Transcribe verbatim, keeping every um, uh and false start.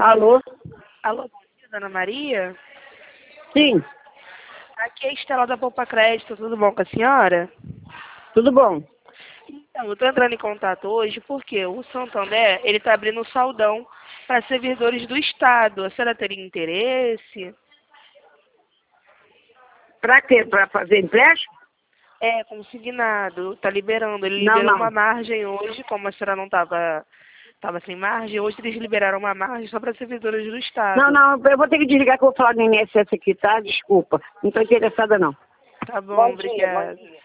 Alô? Alô, bom dia, Dona Maria? Sim, Aqui é a Estela da Poupa Crédito, tudo bom com a senhora? tudo bom. Então, eu estou entrando em contato hoje porque o Santander, ele está abrindo um saldão para servidores do Estado. A senhora teria interesse? Pra quê? Pra fazer empréstimo? É, consignado, está liberando. Ele Não, liberou não. uma margem hoje, como a senhora não estava tava sem margem, hoje eles liberaram uma margem só para servidores do Estado. Não, não, eu vou ter que desligar que eu vou falar do I N S S aqui, tá? Desculpa. Não tô interessada, não. Tá bom, Bom dia, bom obrigada. dia.